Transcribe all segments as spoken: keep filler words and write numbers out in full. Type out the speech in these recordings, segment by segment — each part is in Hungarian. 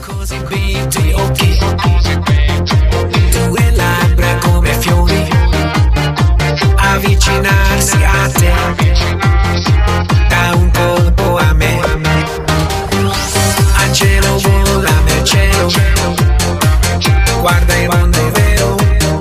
così beati, occhi, tue labbra come fiori, avvicinarsi a te, da un colpo a me, al cielo vola nel cielo, guarda il mondo vero,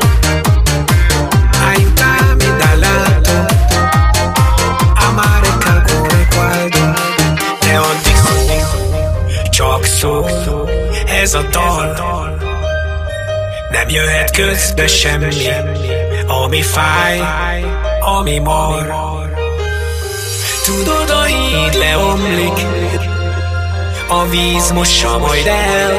aiutami dall'alto, amare calcolo quadro, ne ho di szó, csak szó, ez a dal, nem jöhet közbe semmi, ami fáj, ami mar. Tudod, a híd leomlik, a víz mossa majd el,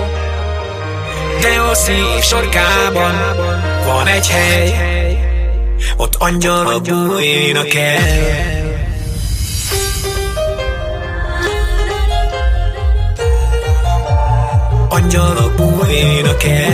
de a szív sarkában van egy hely, ott angyalok bújnak el. Angyalok bújnak el.